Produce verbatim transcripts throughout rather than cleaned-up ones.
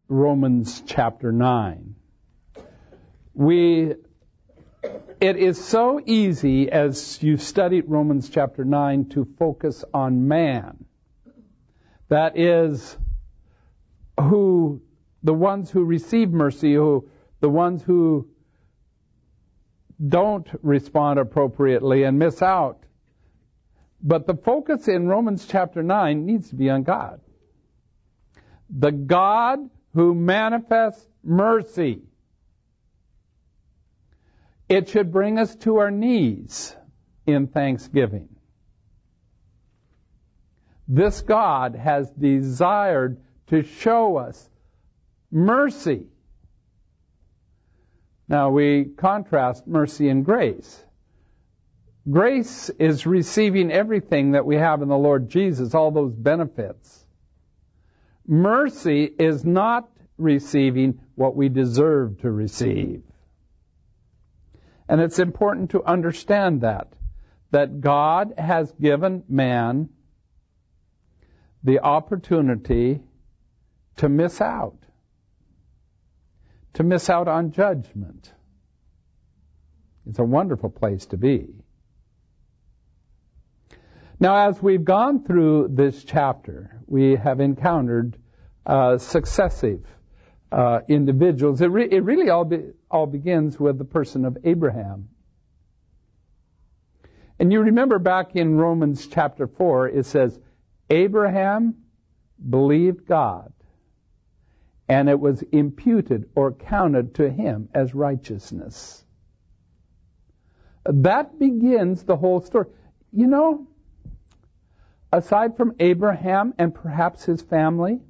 Romans chapter nine. We, it is so easy as you study Romans chapter nine to focus on man. That is, who, the ones who receive mercy, who, the ones who don't respond appropriately and miss out. But the focus in Romans chapter nine needs to be on God. The God who manifests mercy. It should bring us to our knees in thanksgiving. This God has desired to show us mercy. Now we contrast mercy and grace. Grace is receiving everything that we have in the Lord Jesus, all those benefits. Mercy is not receiving what we deserve to receive. And it's important to understand that, that God has given man the opportunity to miss out, to miss out on judgment. It's a wonderful place to be. Now, as we've gone through this chapter, we have encountered uh, successive uh, individuals. It, re- it really all, be- all begins with the person of Abraham. And you remember back in Romans chapter four, it says, Abraham believed God, and it was imputed or counted to him as righteousness. That begins the whole story. You know, aside from Abraham and perhaps his family,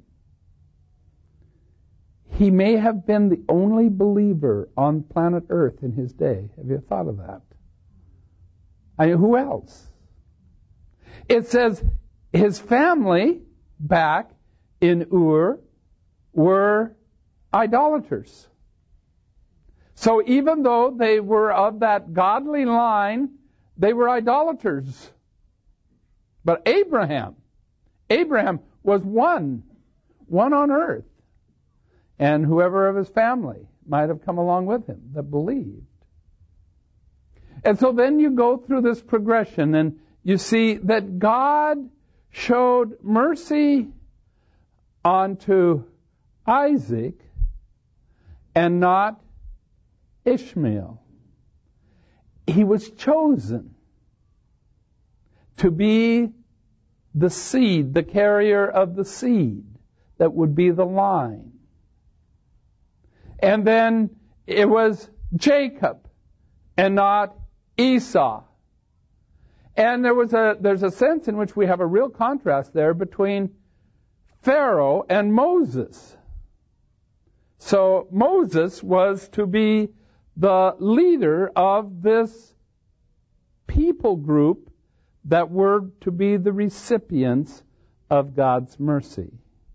he may have been the only believer on planet Earth in his day. Have you thought of that? I mean, who else? It says his family back in Ur were idolaters. So even though they were of that godly line, they were idolaters. But Abraham, Abraham was one, one on earth. And whoever of his family might have come along with him that believed. And so then you go through this progression and you see that God showed mercy onto Isaac and not Ishmael. He was chosen to be the seed, the carrier of the seed that would be the line. And then it was Jacob and not Esau. And there was a there's a sense in which we have a real contrast there between Pharaoh and Moses. So Moses was to be the leader of this people group that were to be the recipients of God's mercy.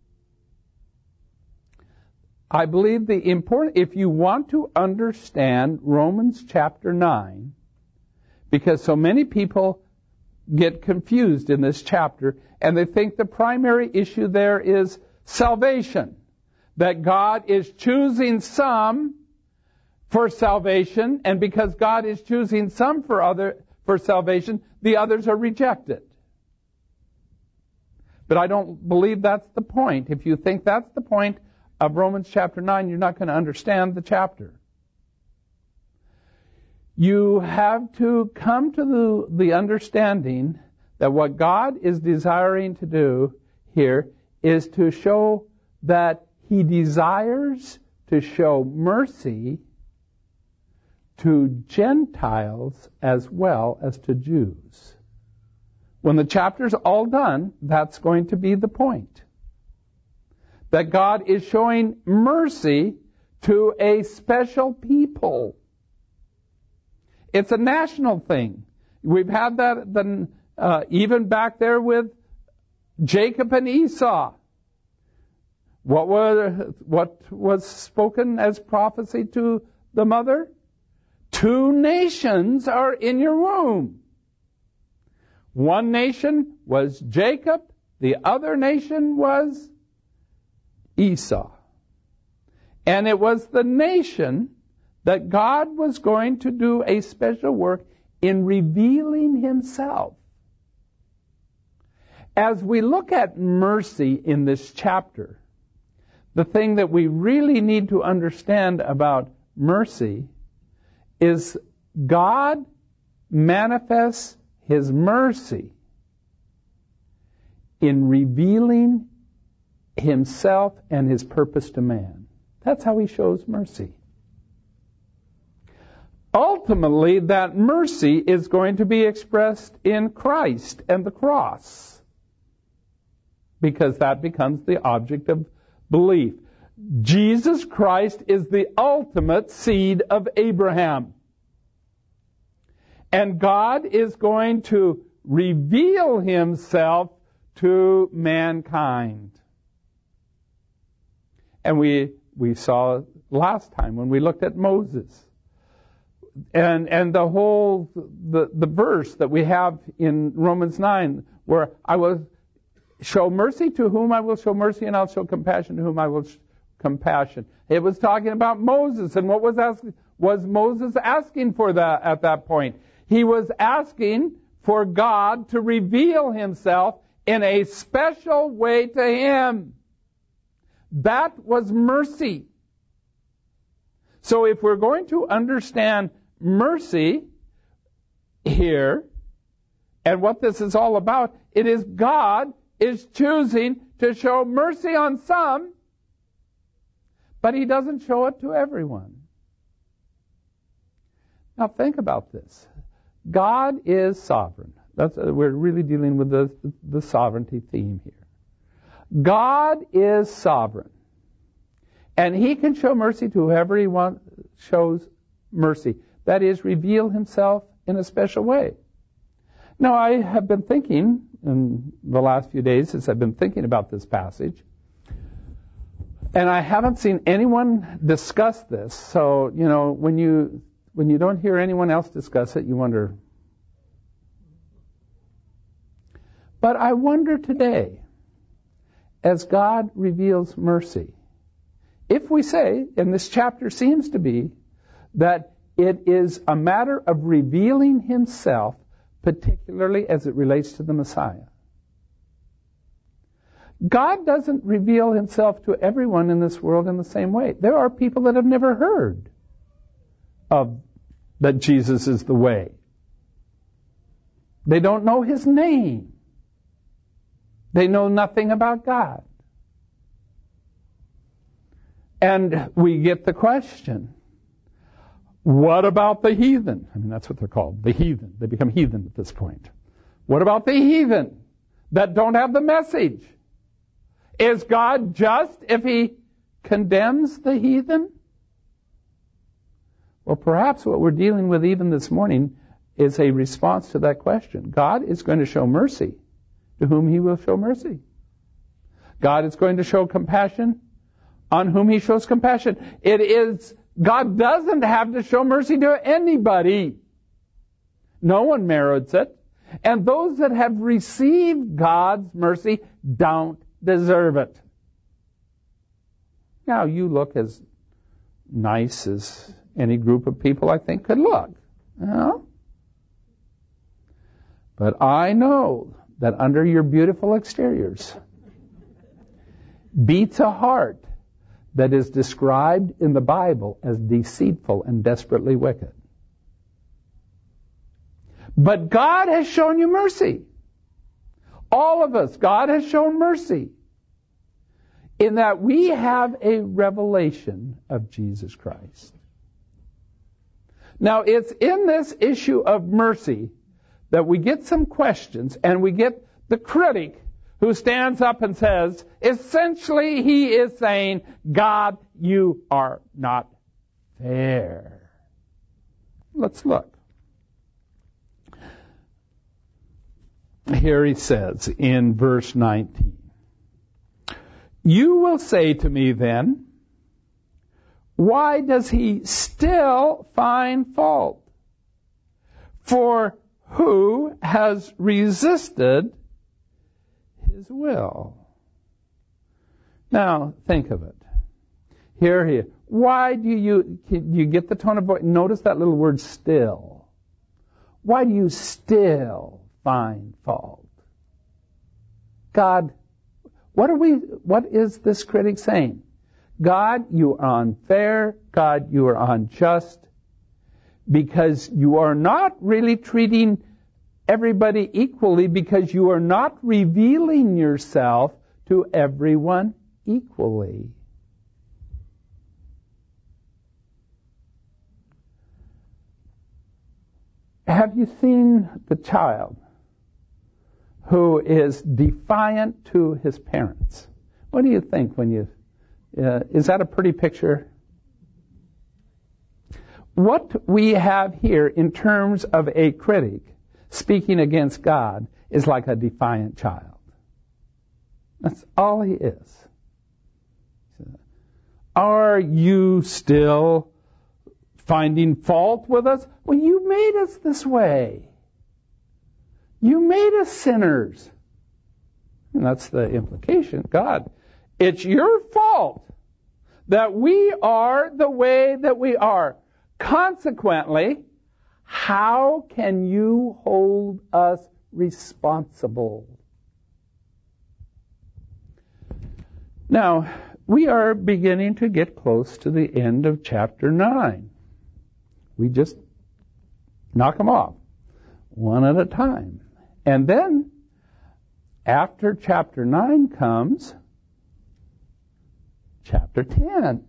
I believe the important, if you want to understand Romans chapter nine, because so many people get confused in this chapter, and they think the primary issue there is salvation, that God is choosing some for salvation, and because God is choosing some for other for salvation, the others are rejected. But I don't believe that's the point. If you think that's the point of Romans chapter nine, you're not going to understand the chapter. You have to come to the, the understanding that what God is desiring to do here is to show that He desires to show mercy to Gentiles as well as to Jews. When the chapter's all done, that's going to be the point. That God is showing mercy to a special people. It's a national thing. We've had that the, uh, even back there with Jacob and Esau. What was, what was spoken as prophecy to the mother? Two nations are in your womb. One nation was Jacob. The other nation was Esau. And it was the nation that God was going to do a special work in revealing himself. As we look at mercy in this chapter, the thing that we really need to understand about mercy is God manifests his mercy in revealing himself and his purpose to man. That's how he shows mercy. Ultimately, that mercy is going to be expressed in Christ and the cross, because that becomes the object of belief. Jesus Christ is the ultimate seed of Abraham. And God is going to reveal himself to mankind. And we we saw last time when we looked at Moses. And and the whole the, the verse that we have in Romans nine, where I will show mercy to whom I will show mercy, and I'll show compassion to whom I will show compassion. It was talking about Moses, and what was asking, was Moses asking for that at that point? He was asking for God to reveal himself in a special way to him. That was mercy. So if we're going to understand mercy here, and what this is all about, it is God is choosing to show mercy on some, but he doesn't show it to everyone. Now think about this. God is sovereign. That's, we're really dealing with the, the sovereignty theme here. God is sovereign. And he can show mercy to whoever he wants, shows mercy. That is, reveal himself in a special way. Now, I have been thinking in the last few days as I've been thinking about this passage, and I haven't seen anyone discuss this. So, you know, when you when you don't hear anyone else discuss it, you wonder. But I wonder today, as God reveals mercy, if we say, and this chapter seems to be, that it is a matter of revealing himself, particularly as it relates to the Messiah. God doesn't reveal himself to everyone in this world in the same way. There are people that have never heard of that Jesus is the way. They don't know his name. They know nothing about God. And we get the question, what about the heathen? I mean, that's what they're called, the heathen. They become heathen at this point. What about the heathen that don't have the message? Is God just if he condemns the heathen? Well, perhaps what we're dealing with even this morning is a response to that question. God is going to show mercy to whom he will show mercy. God is going to show compassion on whom he shows compassion. It is, God doesn't have to show mercy to anybody. No one merits it. And those that have received God's mercy don't deserve it. Now, you look as nice as any group of people I think could look. You know? But I know that under your beautiful exteriors beats a heart that is described in the Bible as deceitful and desperately wicked. But God has shown you mercy. All of us, God has shown mercy in that we have a revelation of Jesus Christ. Now, it's in this issue of mercy that we get some questions, and we get the critic who stands up and says, essentially he is saying, God, you are not fair. Let's look. Here he says in verse nineteen, you will say to me then, why does he still find fault? For who has resisted his will? Now, think of it. Here, here. Why do you, can you get the tone of voice? Notice that little word still. Why do you still find fault? God, what are we, what is this critic saying? God, you are unfair. God, you are unjust. Because you are not really treating everybody equally, because you are not revealing yourself to everyone equally. Have you seen the child who is defiant to his parents? What do you think when you, uh, is that a pretty picture? What we have here in terms of a critic speaking against God is like a defiant child. That's all he is. Are you still finding fault with us? Well, you made us this way. You made us sinners. And that's the implication. God, it's your fault that we are the way that we are. Consequently, how can you hold us responsible? Now, we are beginning to get close to the end of chapter nine. We just knock them off one at a time. And then, after chapter nine comes chapter ten.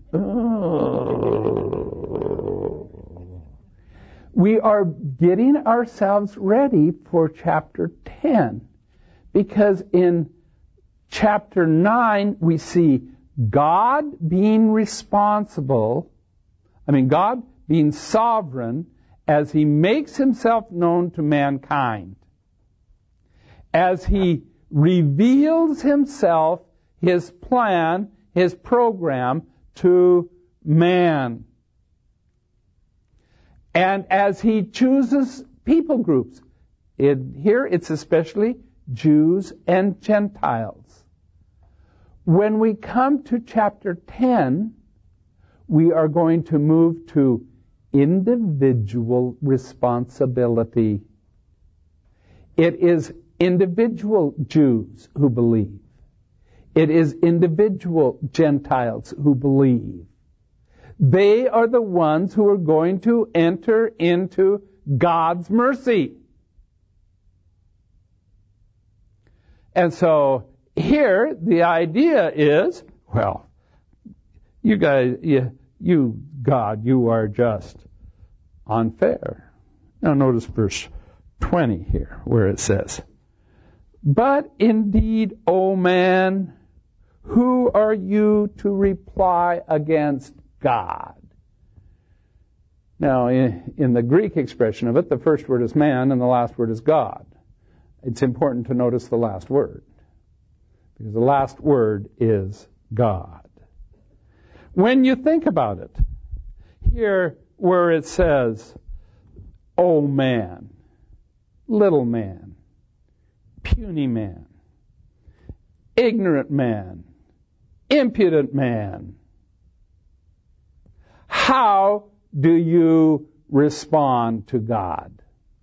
Oh. We are getting ourselves ready for chapter ten, because in chapter nine we see God being responsible, I mean God being sovereign as he makes himself known to mankind, as he reveals himself, his plan, his program to man. And as he chooses people groups, it, here it's especially Jews and Gentiles. When we come to chapter ten, we are going to move to individual responsibility. It is individual Jews who believe. It is individual Gentiles who believe. They are the ones who are going to enter into God's mercy. And so here the idea is, well, you guys, you, you God, you are just unfair. Now notice verse twenty here, where it says, "But indeed, O man, who are you to reply against God?" Now, in, in the Greek expression of it, the first word is man and the last word is God. It's important to notice the last word, because the last word is God. When you think about it, here where it says, "O man," little man, puny man, ignorant man, impudent man, how do you respond to God?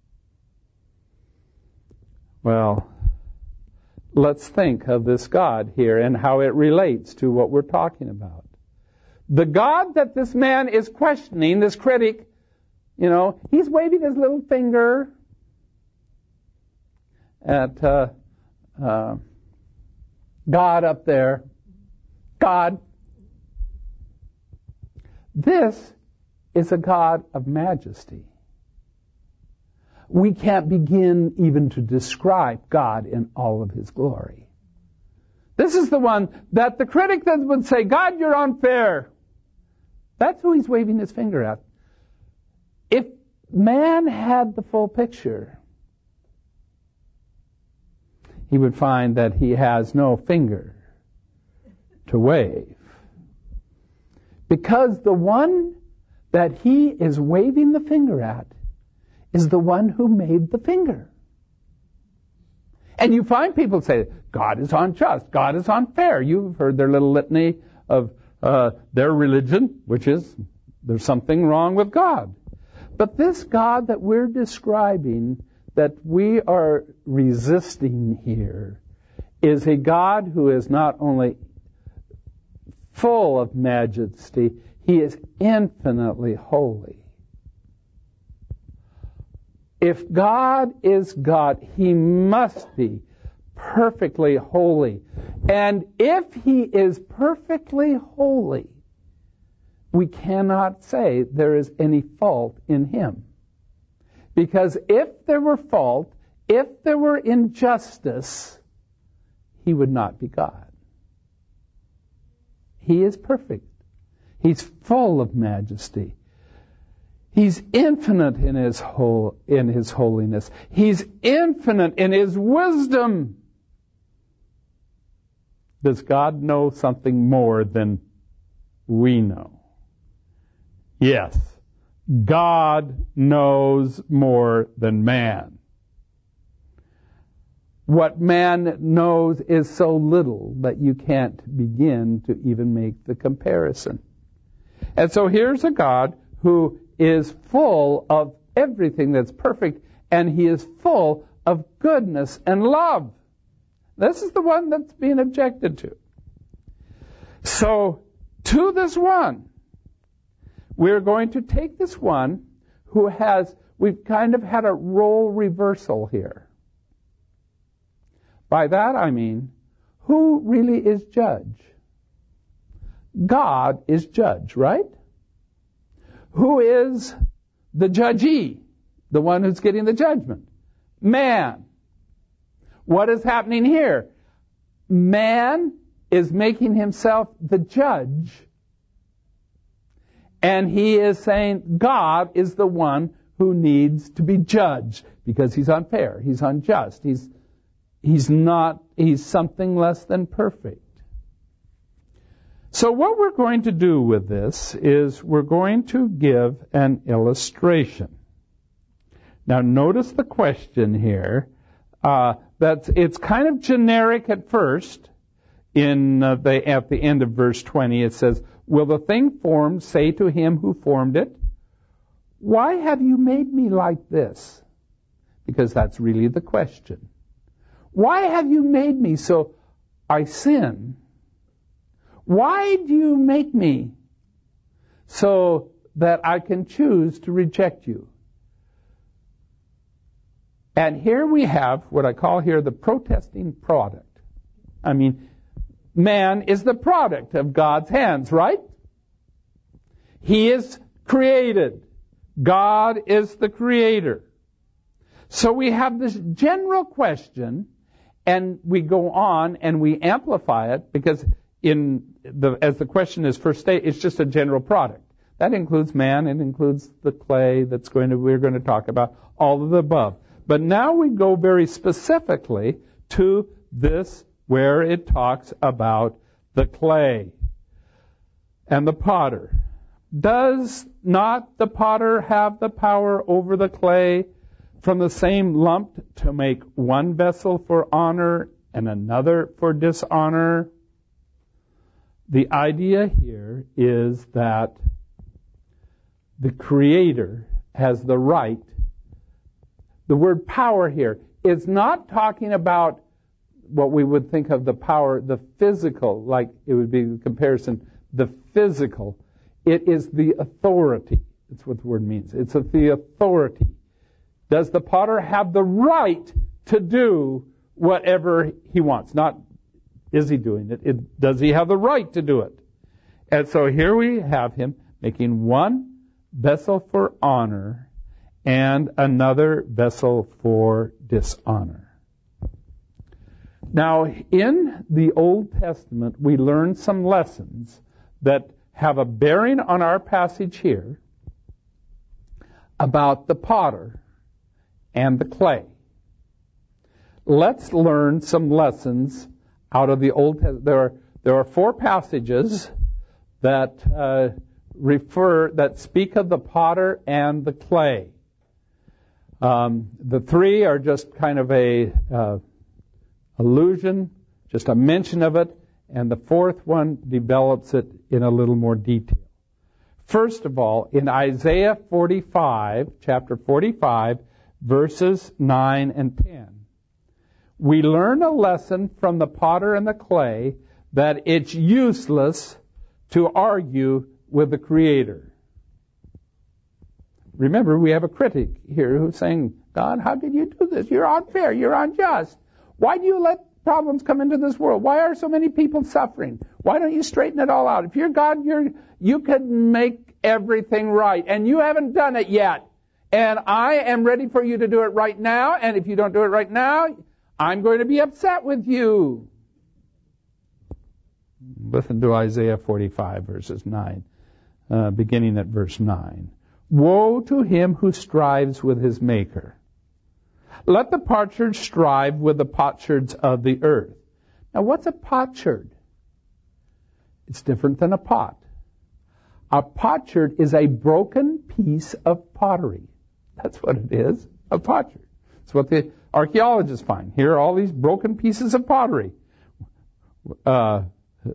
Well, let's think of this God here and how it relates to what we're talking about. The God that this man is questioning, this critic, you know, he's waving his little finger at uh, uh, God up there. God. This is a God of majesty. We can't begin even to describe God in all of his glory. This is the one that the critic that would say, "God, you're unfair." That's who he's waving his finger at. If man had the full picture, he would find that he has no finger to wave. Because the one that he is waving the finger at is the one who made the finger. And you find people say, God is unjust, God is unfair. You've heard their little litany of uh, their religion, which is there's something wrong with God. But this God that we're describing, that we are resisting here, is a God who is not only full of majesty, he is infinitely holy. If God is God, he must be perfectly holy. And if he is perfectly holy, we cannot say there is any fault in him. Because if there were fault, if there were injustice, he would not be God. He is perfect. He's full of majesty. He's infinite in his whole, in his holiness. He's infinite in his wisdom. Does God know something more than we know? Yes. God knows more than man. What man knows is so little that you can't begin to even make the comparison. And so here's a God who is full of everything that's perfect, and he is full of goodness and love. This is the one that's being objected to. So, to this one, we're going to take this one who has, we've kind of had a role reversal here. By that I mean, who really is judge? God is judge, right? Who is the judgee? The one who's getting the judgment? Man. What is happening here? Man is making himself the judge, and he is saying God is the one who needs to be judged because he's unfair, he's unjust, he's he's not, he's something less than perfect. So what we're going to do with this is we're going to give an illustration. Now notice the question here. Uh, that's it's kind of generic at first. In uh, the at the end of verse twenty, it says, "Will the thing formed say to him who formed it, 'Why have you made me like this?'" Because that's really the question. Why have you made me so I sin? Why do you make me so that I can choose to reject you? And here we have what I call here the protesting product. I mean, man is the product of God's hands, right? He is created. God is the creator. So we have this general question, and we go on and we amplify it because in the, as the question is first stated, it's just a general product. That includes man, it includes the clay that's going to, we're going to talk about, all of the above. But now we go very specifically to this where it talks about the clay and the potter. Does not the potter have the power over the clay from the same lump to make one vessel for honor and another for dishonor? The idea here is that the Creator has the right. The word power here is not talking about what we would think of the power, the physical, like it would be the comparison, the physical. It is the authority. That's what the word means. It's the authority. Does the potter have the right to do whatever he wants? Not, is he doing it? it? Does he have the right to do it? And so here we have him making one vessel for honor and another vessel for dishonor. Now, in the Old Testament, we learn some lessons that have a bearing on our passage here about the potter and the clay. Let's learn some lessons out of the Old Testament. There are, there are four passages that uh, refer, that speak of the potter and the clay. Um, the three are just kind of a uh, allusion, just a mention of it, And the fourth one develops it in a little more detail. First of all, in Isaiah forty-five, chapter forty-five, verses nine and ten, we learn a lesson from the potter and the clay that it's useless to argue with the Creator. Remember, we have a critic here who's saying, God, how did you do this? You're unfair. You're unjust. Why do you let problems come into this world? Why are so many people suffering? Why don't you straighten it all out? If you're God, you're, you could make everything right, and you haven't done it yet. And I am ready for you to do it right now, and if you don't do it right now, I'm going to be upset with you. Listen to Isaiah forty-five, verses nine, uh, beginning at verse nine. Woe to him who strives with his Maker. Let the potsherd strive with the potsherds of the earth. Now, what's a potsherd? It's different than a pot. A potsherd is a broken piece of pottery. That's what it is, a potsherd. It's what the archaeologists find. Here are all these broken pieces of pottery. Uh,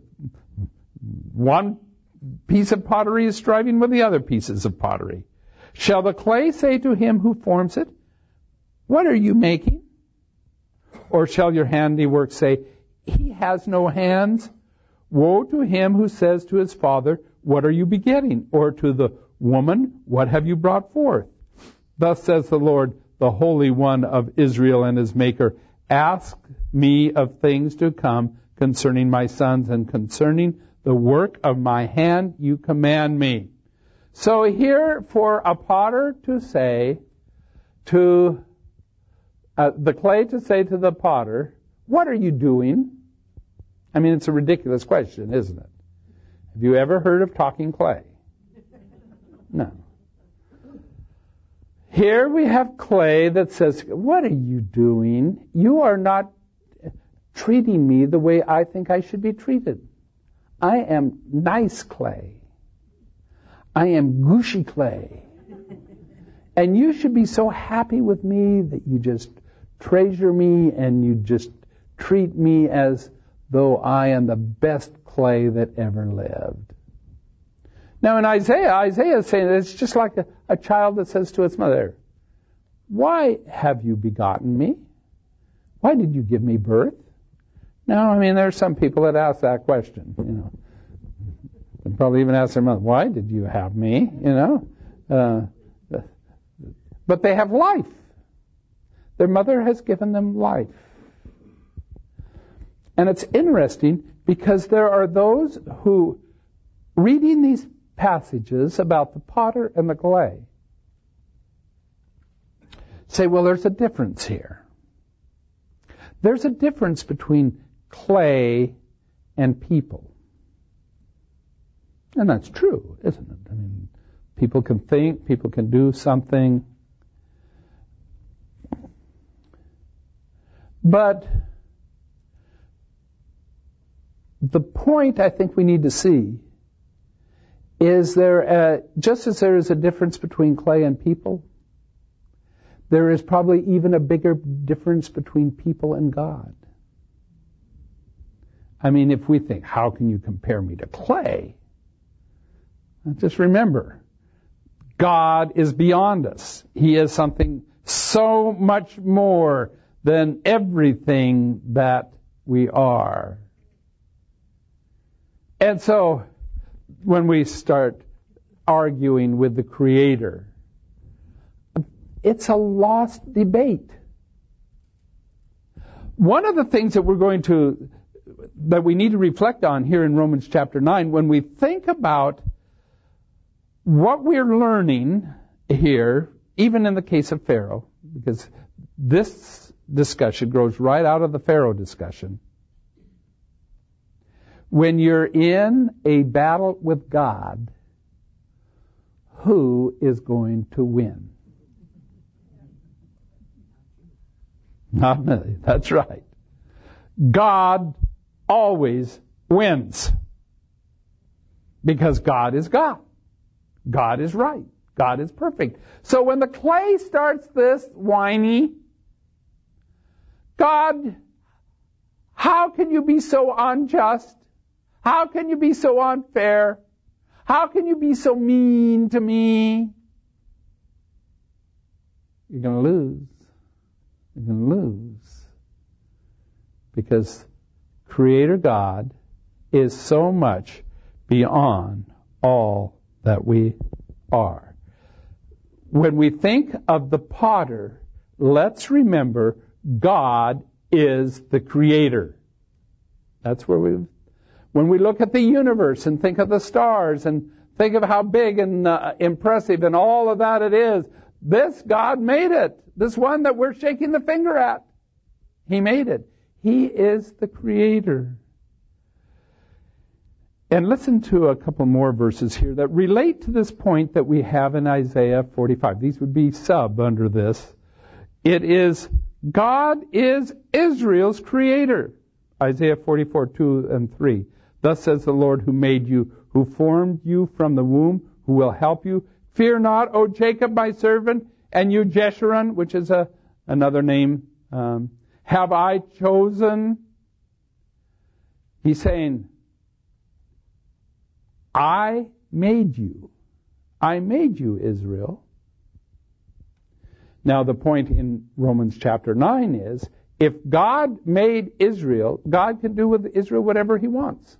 one piece of pottery is striving with the other pieces of pottery. Shall the clay say to him who forms it, what are you making? Or shall your handiwork say, he has no hands? Woe to him who says to his father, what are you begetting? Or to the woman, what have you brought forth? Thus says the Lord, the Holy One of Israel and his Maker, ask me of things to come concerning my sons, and concerning the work of my hand you command me. So here, for a potter to say to uh, the clay to say to the potter, what are you doing? I mean, it's a ridiculous question, isn't it? Have you ever heard of talking clay? No. Here we have clay that says, what are you doing? You are not treating me the way I think I should be treated. I am nice clay. I am gushy clay. And you should be so happy with me that you just treasure me and you just treat me as though I am the best clay that ever lived. Now in Isaiah, Isaiah is saying that it's just like a, a child that says to its mother, why have you begotten me? Why did you give me birth? Now, I mean, there are some people that ask that question, you know. They probably even ask their mother, why did you have me, you know? Uh, but they have life. Their mother has given them life. And it's interesting because there are those who, reading these passages about the potter and the clay, say, well, there's a difference here. There's a difference between clay and people. And that's true, isn't it? I mean, people can think, people can do something. But the point I think we need to see is there, a, just as there is a difference between clay and people, there is probably even a bigger difference between people and God. I mean, if we think, how can you compare me to clay? Just remember, God is beyond us. He is something so much more than everything that we are. And so, when we start arguing with the Creator, it's a lost debate. One of the things that we're going to, that we need to reflect on here in Romans chapter nine, when we think about what we're learning here, even in the case of Pharaoh, because this discussion grows right out of the Pharaoh discussion. When you're in a battle with God, who is going to win? Not me. That's right. God always wins. Because God is God. God is right. God is perfect. So when the clay starts this whiny, God, how can you be so unjust? How can you be so unfair? How can you be so mean to me? You're going to lose. You're going to lose. Because Creator God is so much beyond all that we are. When we think of the potter, let's remember God is the Creator. That's where we, when we look at the universe and think of the stars and think of how big and uh, impressive and all of that it is, this God made it. This one that we're shaking the finger at. He made it. He is the Creator. And listen to a couple more verses here that relate to this point that we have in Isaiah forty-five. These would be sub under this. It is, God is Israel's Creator. Isaiah forty-four, two and three. Thus says the Lord who made you, who formed you from the womb, who will help you. Fear not, O Jacob, my servant, and you, Jeshurun, which is a, another name. Um, have I chosen? He's saying, I made you. I made you, Israel. Now, the point in Romans chapter nine is, if God made Israel, God can do with Israel whatever He wants.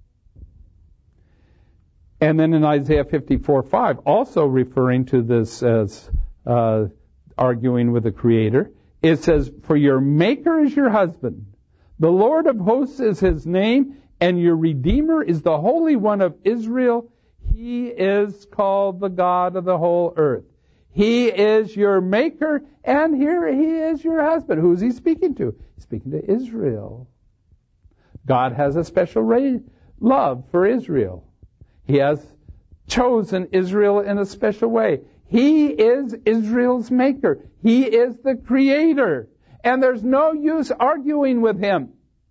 And then in Isaiah fifty-four, five, also referring to this as uh, arguing with the Creator, it says, for your Maker is your husband, the Lord of hosts is His name, and your Redeemer is the Holy One of Israel. He is called the God of the whole earth. He is your Maker, and here He is your husband. Who is He speaking to? He's speaking to Israel. God has a special ra- love for Israel. He has chosen Israel in a special way. He is Israel's Maker. He is the Creator. And there's no use arguing with Him.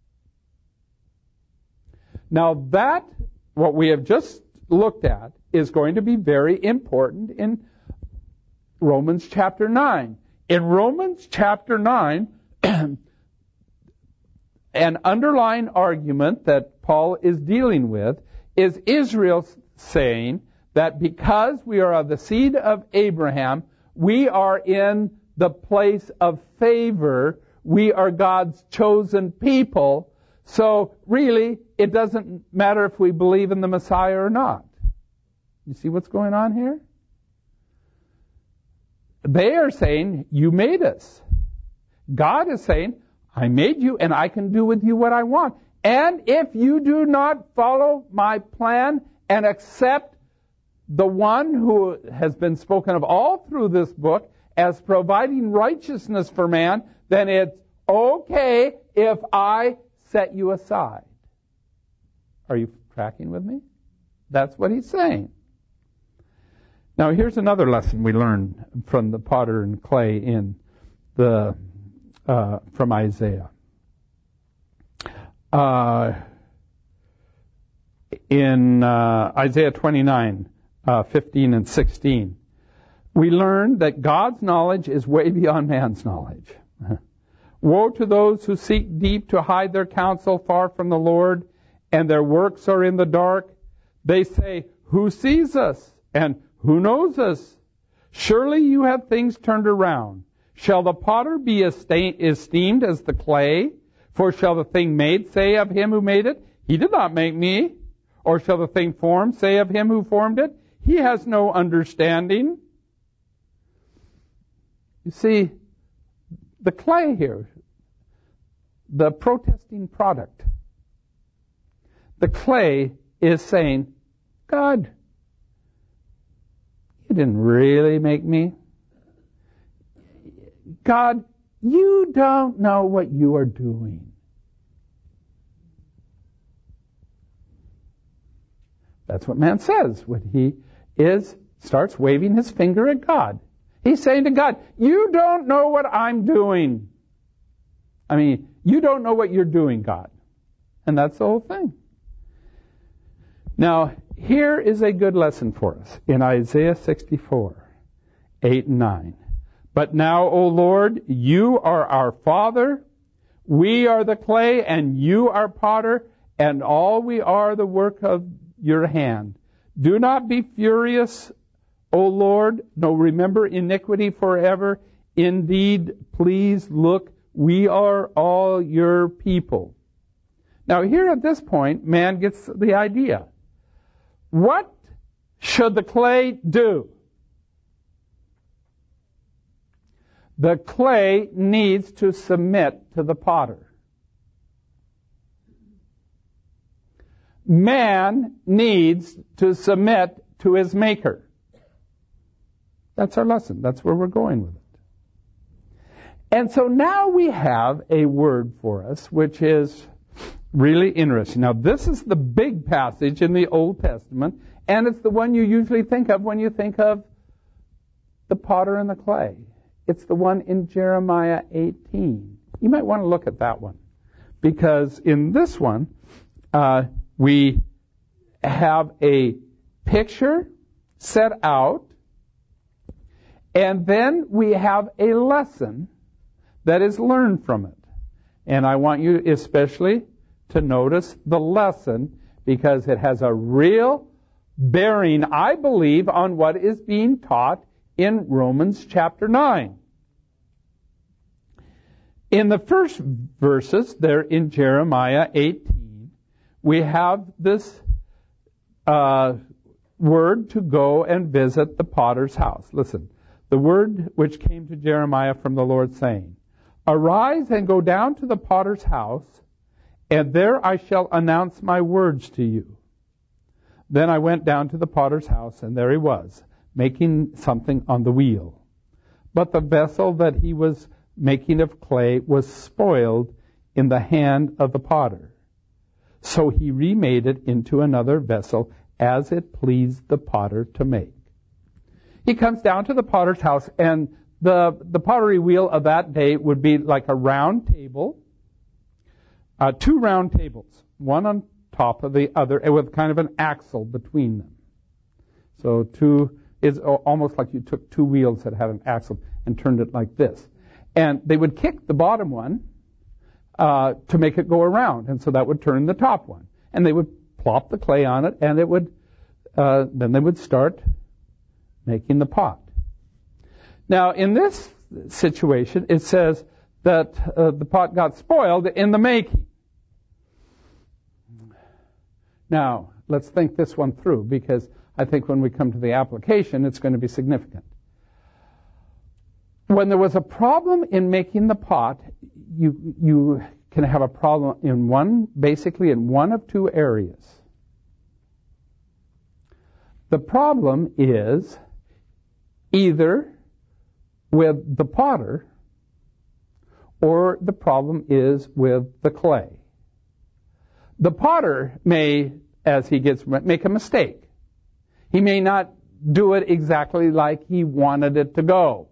Now that, what we have just looked at, is going to be very important in Romans chapter nine. In Romans chapter nine, an underlying argument that Paul is dealing with is Israel saying that because we are of the seed of Abraham, we are in the place of favor. We are God's chosen people. So really, it doesn't matter if we believe in the Messiah or not. You see what's going on here? They are saying, you made us. God is saying, I made you and I can do with you what I want. And if you do not follow my plan and accept the one who has been spoken of all through this book as providing righteousness for man, then it's okay if I set you aside. Are you tracking with me? That's what he's saying. Now here's another lesson we learn from the potter and clay in the uh, from Isaiah. Uh, in uh, Isaiah twenty-nine, uh, fifteen and sixteen, we learn that God's knowledge is way beyond man's knowledge. Woe to those who seek deep to hide their counsel far from the Lord, and their works are in the dark. They say, who sees us? And who knows us? Surely you have things turned around. Shall the potter be esteemed as the clay? For shall the thing made say of him who made it, he did not make me? Or shall the thing formed say of him who formed it, he has no understanding? You see, the clay here, the protesting product, the clay is saying, God, you didn't really make me. God, you don't know what you are doing. That's what man says when he is starts waving his finger at God. He's saying to God, you don't know what I'm doing. I mean, you don't know what you're doing, God. And that's the whole thing. Now, here is a good lesson for us in Isaiah sixty-four, eight and nine. But now, O Lord, you are our Father. We are the clay, and you are potter, and all we are the work of your hand. Do not be furious, O Lord, no, remember iniquity forever. Indeed, please look, we are all your people. Now here at this point, man gets the idea. What should the clay do? The clay needs to submit to the potter. Man needs to submit to his maker. That's our lesson. That's where we're going with it. And so now we have a word for us, which is really interesting. Now, this is the big passage in the Old Testament, and it's the one you usually think of when you think of the potter and the clay. It's the one in Jeremiah eighteen. You might want to look at that one, because in this one, uh, we have a picture set out, and then we have a lesson that is learned from it. And I want you especially to notice the lesson, because it has a real bearing, I believe, on what is being taught in Romans chapter nine. In the first verses there in Jeremiah eighteen, we have this uh, word to go and visit the potter's house. Listen, the word which came to Jeremiah from the Lord, saying, Arise and go down to the potter's house, and there I shall announce my words to you. Then I went down to the potter's house, and there he was, making something on the wheel. But the vessel that he was making of clay was spoiled in the hand of the potter. So he remade it into another vessel, as it pleased the potter to make. He comes down to the potter's house, and the, the pottery wheel of that day would be like a round table, uh, two round tables, one on top of the other, and with kind of an axle between them. So two is almost like you took two wheels that had an axle and turned it like this. And they would kick the bottom one uh, to make it go around, and so that would turn the top one. And they would plop the clay on it, and it would uh, then they would start making the pot. Now, in this situation, it says that uh, the pot got spoiled in the making. Now, let's think this one through, because I think when we come to the application, it's going to be significant. When there was a problem in making the pot, you you can have a problem in one, basically in one of two areas. The problem is either with the potter, or the problem is with the clay. The potter may, as he gets, make a mistake. He may not do it exactly like he wanted it to go.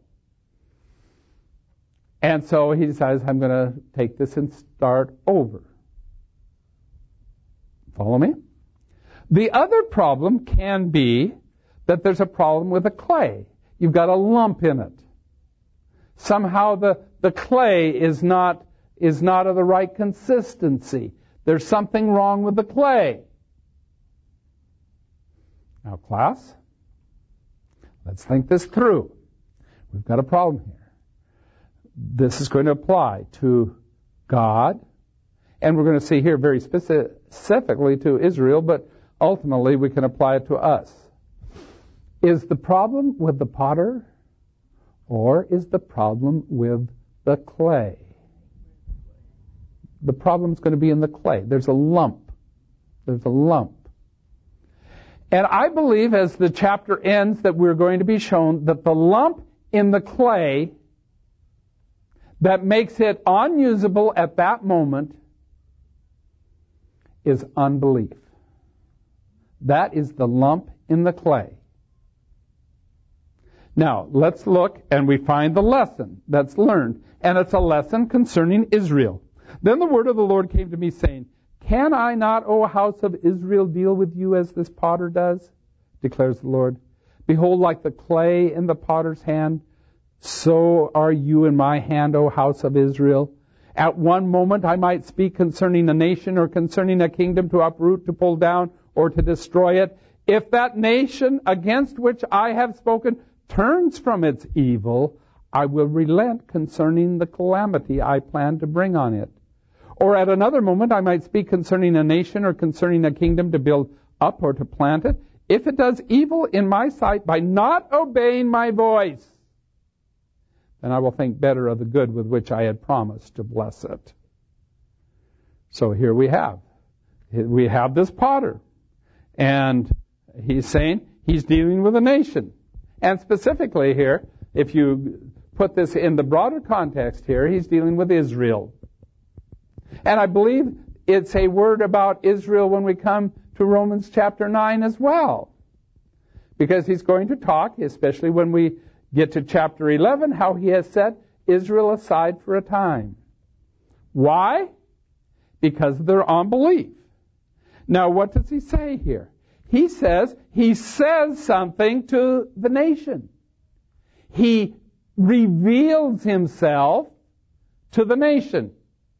And so he decides, I'm going to take this and start over. Follow me? The other problem can be that there's a problem with the clay. You've got a lump in it. Somehow the, the clay is not, is not of the right consistency. There's something wrong with the clay. Now, class, let's think this through. We've got a problem here. This is going to apply to God, and we're going to see here very specifically to Israel, but ultimately we can apply it to us. Is the problem with the potter, or is the problem with the clay? The problem is going to be in the clay. There's a lump. There's a lump. And I believe as the chapter ends that we're going to be shown that the lump in the clay that makes it unusable at that moment is unbelief. That is the lump in the clay. Now, let's look, and we find the lesson that's learned, and it's a lesson concerning Israel. Then the word of the Lord came to me, saying, Can I not, O house of Israel, deal with you as this potter does? Declares the Lord. Behold, like the clay in the potter's hand, so are you in my hand, O house of Israel. At one moment I might speak concerning a nation or concerning a kingdom to uproot, to pull down, or to destroy it. If that nation against which I have spoken turns from its evil, I will relent concerning the calamity I plan to bring on it. Or at another moment I might speak concerning a nation or concerning a kingdom to build up or to plant it. If it does evil in my sight by not obeying my voice, then I will think better of the good with which I had promised to bless it. So here we have. We have this potter. And he's saying he's dealing with a nation. And specifically here, if you put this in the broader context here, he's dealing with Israel. And I believe it's a word about Israel when we come to Romans chapter nine as well. Because he's going to talk, especially when we get to chapter eleven, how he has set Israel aside for a time. Why? Because of their unbelief. Now, what does he say here? He says, he says something to the nation. He reveals himself to the nation.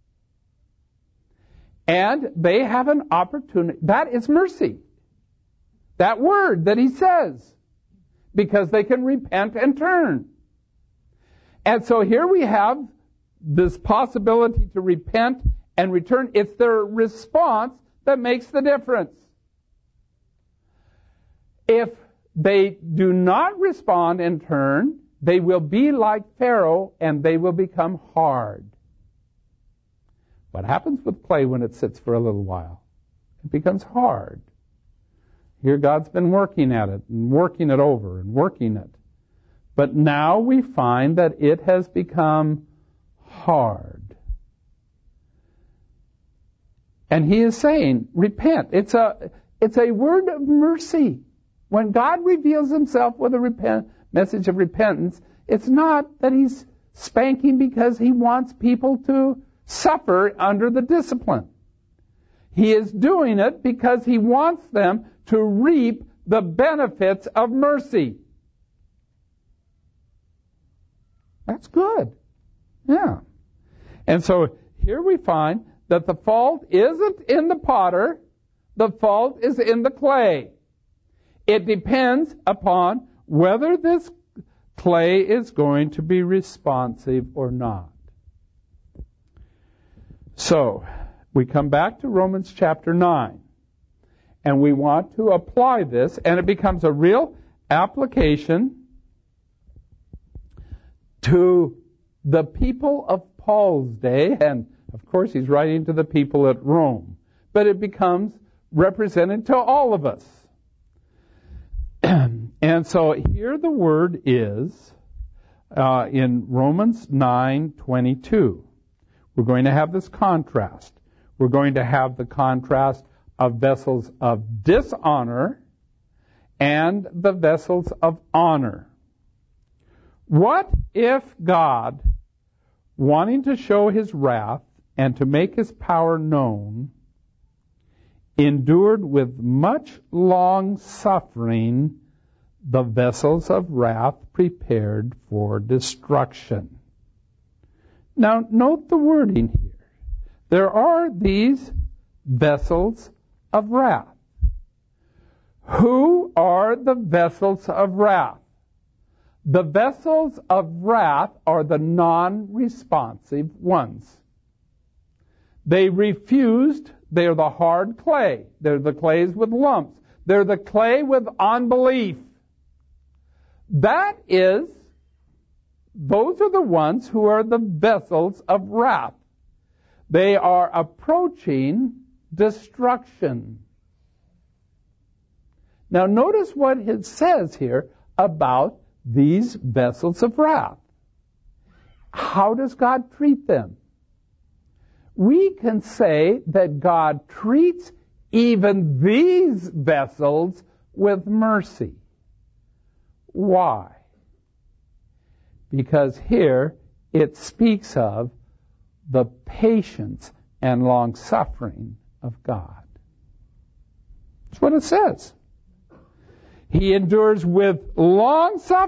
And they have an opportunity. That is mercy. That word that he says. Because they can repent and turn. And so here we have this possibility to repent and return. It's their response that makes the difference. If they do not respond and turn, they will be like Pharaoh and they will become hard. What happens with clay when it sits for a little while? It becomes hard. Here God's been working at it and working it over and working it. But now we find that it has become hard. And he is saying, repent. It's a, it's a word of mercy. When God reveals himself with a repent, message of repentance, it's not that he's spanking because he wants people to suffer under the discipline. He is doing it because he wants them to reap the benefits of mercy. That's good. Yeah. And so here we find that the fault isn't in the potter, the fault is in the clay. It depends upon whether this clay is going to be responsive or not. So, we come back to Romans chapter nine, and we want to apply this, and it becomes a real application to the people of Paul's day, and of course he's writing to the people at Rome, but it becomes represented to all of us. And so here the word is uh, in Romans nine twenty-two. We're going to have this contrast. We're going to have the contrast of vessels of dishonor and the vessels of honor. What if God, wanting to show his wrath and to make his power known, endured with much long suffering the vessels of wrath prepared for destruction? Now, note the wording here. There are these vessels of wrath. Who are the vessels of wrath? The vessels of wrath are the non-responsive ones. They refused. They are the hard clay. They're the clays with lumps. They're the clay with unbelief. That is, those are the ones who are the vessels of wrath. They are approaching destruction. Now notice what it says here about these vessels of wrath. How does God treat them? We can say that God treats even these vessels with mercy. Why? Because here it speaks of the patience and long-suffering of God. That's what it says. He endures with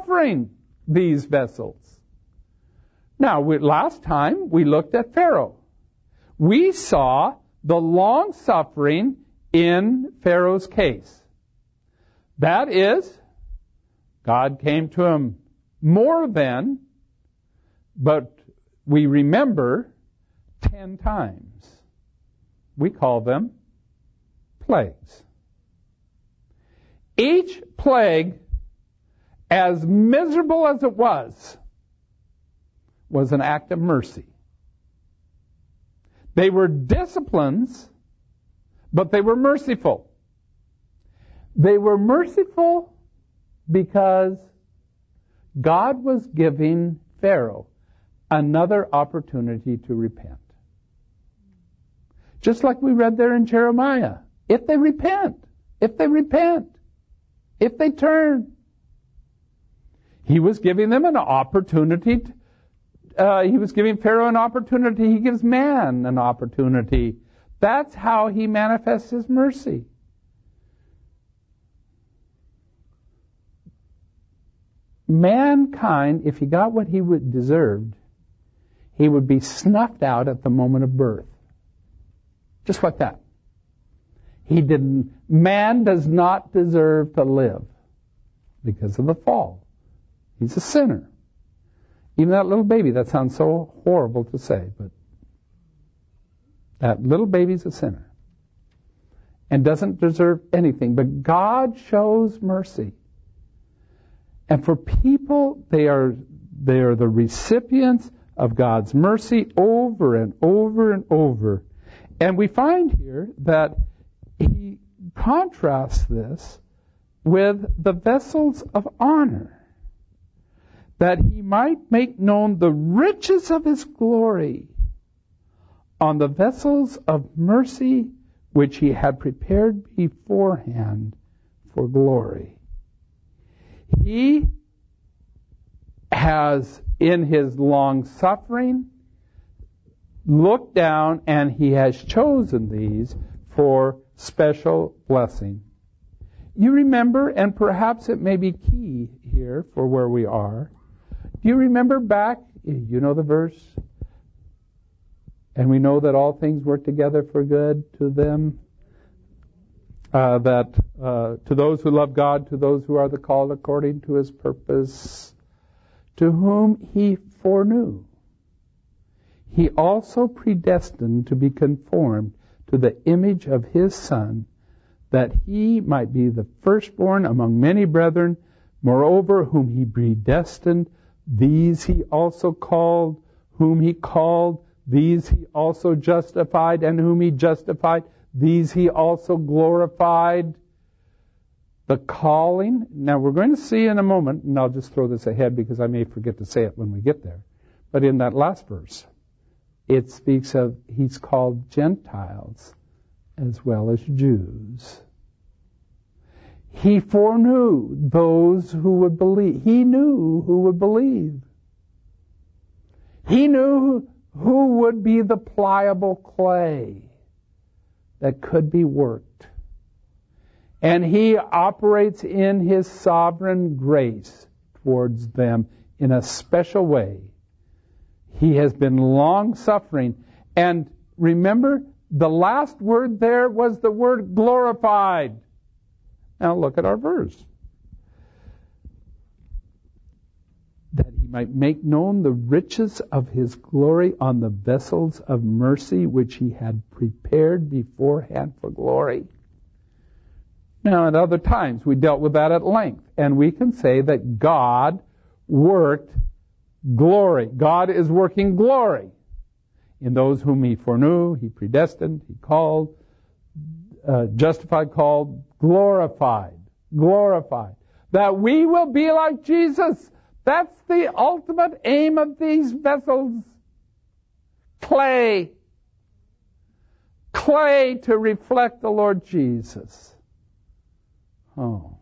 long-suffering these vessels. Now, we, last time we looked at Pharaoh. we saw the long suffering in Pharaoh's case. That is, God came to him more than, but we remember ten times. We call them plagues. Each plague, as miserable as it was, was an act of mercy. They were disciplines, but they were merciful. They were merciful because God was giving Pharaoh another opportunity to repent. Just like we read there in Jeremiah. If they repent, if they repent, if they turn. He was giving them an opportunity. To, uh, he was giving Pharaoh an opportunity. He gives man an opportunity. That's how he manifests his mercy. Mankind, if he got what he would deserved, he would be snuffed out at the moment of birth. Just like that. He didn't. Man does not deserve to live because of the fall. He's a sinner. Even that little baby, that sounds so horrible to say, but that little baby's a sinner and doesn't deserve anything. But God shows mercy. And for people, they are they are the recipients of God's mercy over and over and over. And we find here that he contrasts this with the vessels of honor, that he might make known the riches of his glory on the vessels of mercy which he had prepared beforehand for glory. He has, in his long suffering, looked down and he has chosen these for special blessing. You remember, and perhaps it may be key here for where we are, do you remember back, you know the verse, and we know that all things work together for good to them, uh, that uh, to those who love God, to those who are the called according to his purpose, to whom he foreknew, he also predestined to be conformed to the image of his Son, that he might be the firstborn among many brethren. Moreover, whom he predestined, these he also called. Whom he called, these he also justified. And whom he justified, these he also glorified. The calling. Now we're going to see in a moment, and I'll just throw this ahead because I may forget to say it when we get there. But in that last verse, it speaks of he's called Gentiles as well as Jews. He foreknew those who would believe. He knew who would believe. He knew who would be the pliable clay that could be worked. And he operates in his sovereign grace towards them in a special way. He has been long-suffering. And remember, the last word there was the word glorified. Now look at our verse. That he might make known the riches of his glory on the vessels of mercy which he had prepared beforehand for glory. Now at other times we dealt with that at length. And we can say that God worked glory. God is working glory in those whom he foreknew, he predestined, he called, uh, justified, called, glorified, glorified. That we will be like Jesus. That's the ultimate aim of these vessels. Clay. Clay to reflect the Lord Jesus. Oh.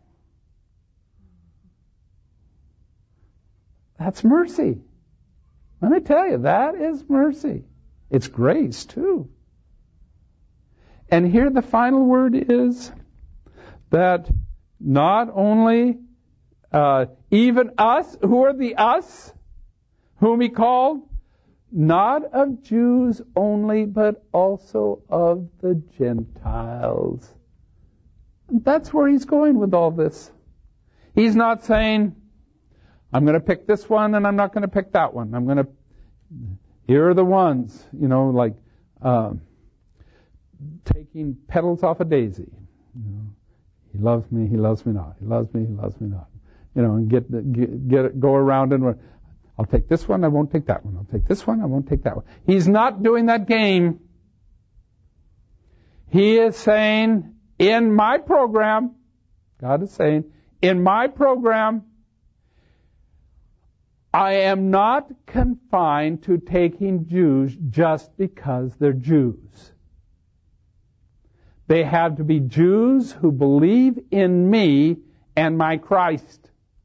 That's mercy. Let me tell you, that is mercy. It's grace, too. And here the final word is that not only uh, even us, who are the us whom he called, not of Jews only, but also of the Gentiles. And that's where he's going with all this. He's not saying, I'm going to pick this one and I'm not going to pick that one. I'm going to, here are the ones, you know, like uh, taking petals off a daisy. You know, he loves me, he loves me not. He loves me, he loves me not. You know, and get, get, get it, go around and I'll take this one, I won't take that one. I'll take this one, I won't take that one. He's not doing that game. He is saying, in my program, God is saying, in my program, I am not confined to taking Jews just because they're Jews. They have to be Jews who believe in me and my Christ.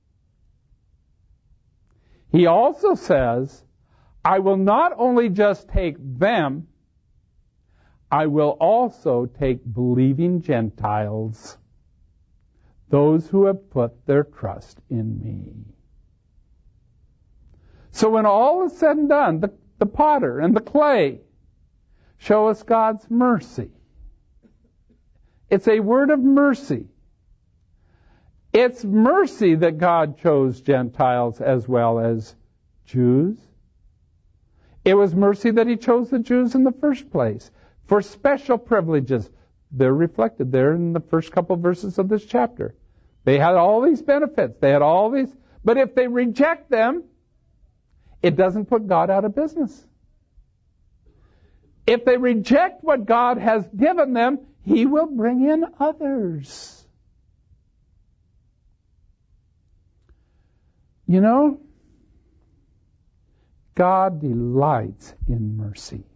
He also says, I will not only just take them, I will also take believing Gentiles, those who have put their trust in me. So when all is said and done, the, the potter and the clay show us God's mercy. It's a word of mercy. It's mercy that God chose Gentiles as well as Jews. It was mercy that he chose the Jews in the first place for special privileges. They're reflected there in the first couple verses of this chapter. They had all these benefits. They had all these. But if they reject them, it doesn't put God out of business. If they reject what God has given them, he will bring in others. You know, God delights in mercy.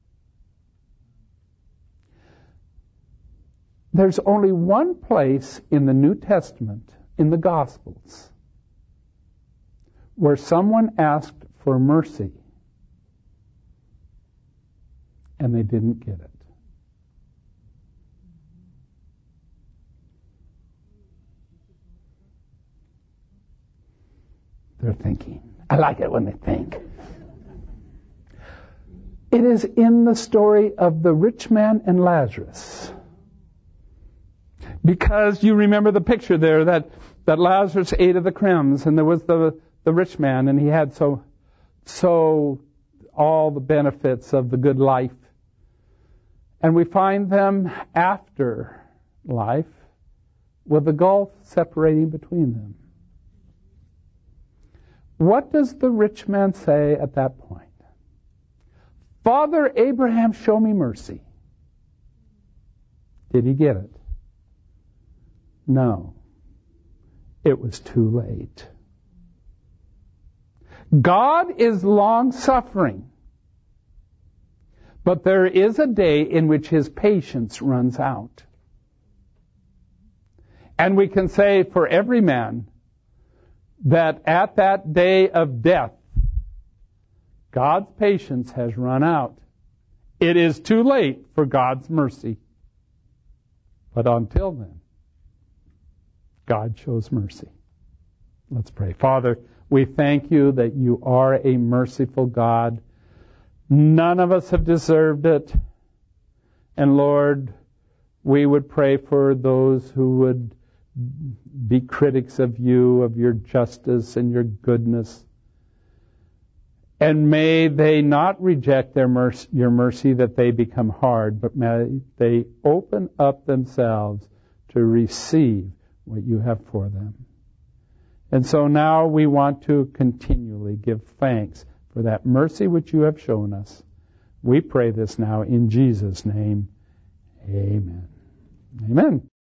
There's only one place in the New Testament, in the Gospels, where someone asked for mercy and they didn't get it. They're thinking. I like it when they think. It is in the story of the rich man and Lazarus. Because you remember the picture there that, that Lazarus ate of the crumbs and there was the, the rich man and he had so, so all the benefits of the good life. And we find them after life with a gulf separating between them. What does the rich man say at that point? Father Abraham, show me mercy. Did he get it? No. It was too late. God is long-suffering, but there is a day in which his patience runs out. And we can say for every man, that at that day of death, God's patience has run out. It is too late for God's mercy. But until then, God shows mercy. Let's pray. Father, we thank you that you are a merciful God. None of us have deserved it. And Lord, we would pray for those who would be critics of you, of your justice and your goodness. And may they not reject their mercy, your mercy that they become hard, but may they open up themselves to receive what you have for them. And so now we want to continually give thanks for that mercy which you have shown us. We pray this now in Jesus' name. Amen. Amen.